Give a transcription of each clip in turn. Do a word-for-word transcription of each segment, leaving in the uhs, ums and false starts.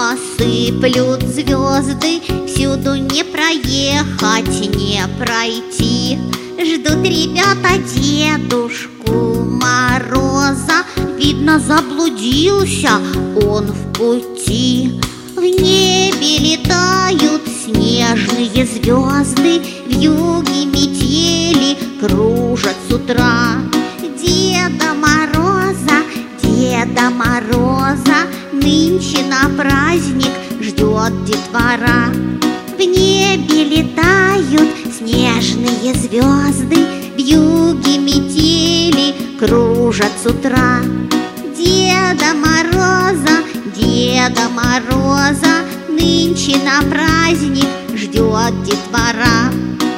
Сыплют звезды, всюду не проехать, не пройти. Ждут ребята Дедушку Мороза. Видно, заблудился он в пути. В небе летают снежные звезды, вьюги метели кружат с утра. Деда Мороза, Деда Мороза нынче на праздник ждет детвора. В небе летают снежные звезды, вьюги метели кружат с утра. Деда Мороза, Деда Мороза нынче на праздник ждет детвора.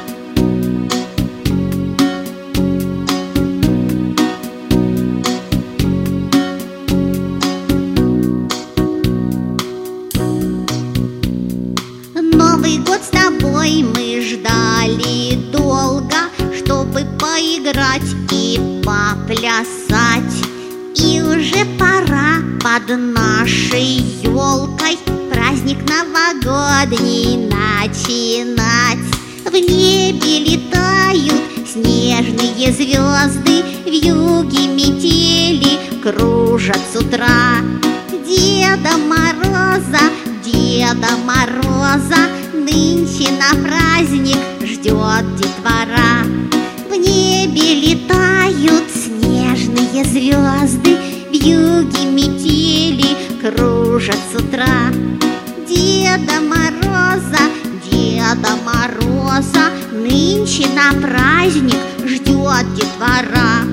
Новый год с тобой мы ждали долго, чтобы поиграть и поплясать. И уже пора под нашей елкой праздник новогодний начинать. В небе летают снежные звезды, вьюги метели кружат с утра. Деда Мороза, Деда Мороза нынче на праздник ждет детвора. В небе летают снежные звезды, вьюги метели кружат с утра. Деда Мороза, Деда Мороза нынче на праздник ждет детвора.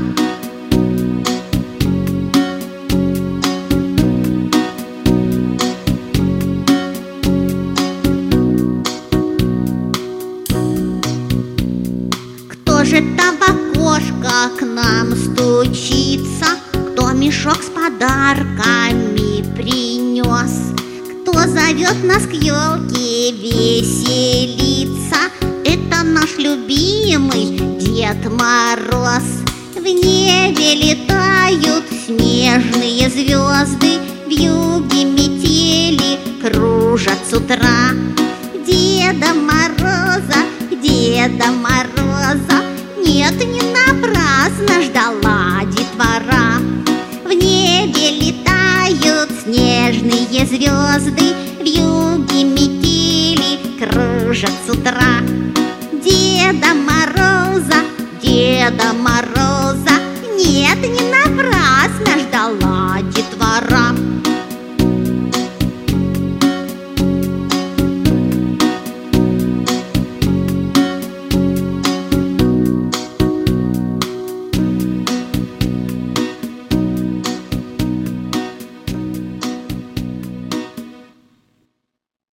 Кто же там в окошко к нам стучится? Кто мешок с подарками принес? Кто зовет нас к елке веселиться? Это наш любимый Дед Мороз. В небе летают снежные звезды, вьюги метели кружат с утра. Деда Мороза, Деда Мороза нет, не напрасно ждала детвора. В небе летают снежные звезды, вьюги метели кружат с утра. Деда Мороза, Деда